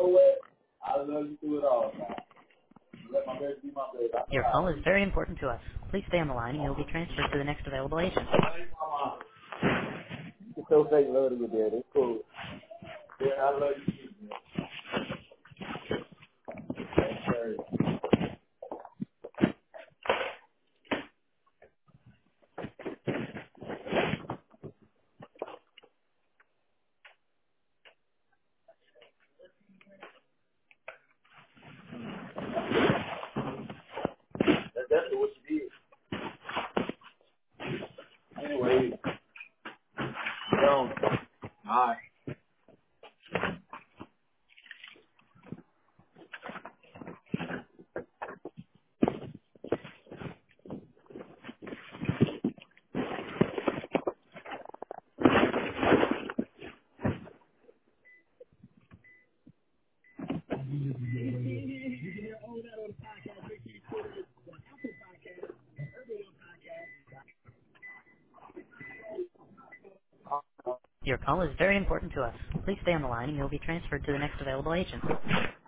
know what? I love you through it all, man. Let my baby be my baby. I know Your how call I is feel. very important to us. Please stay on the line and you'll be transferred to the next available agent. It's so fake love to you, Dad. It's cool. Yeah, I love you too, man. Yes, sir. That's definitely what you did. Anyway, alright. Your call is very important to us. Please stay on the line and you'll be transferred to the next available agent.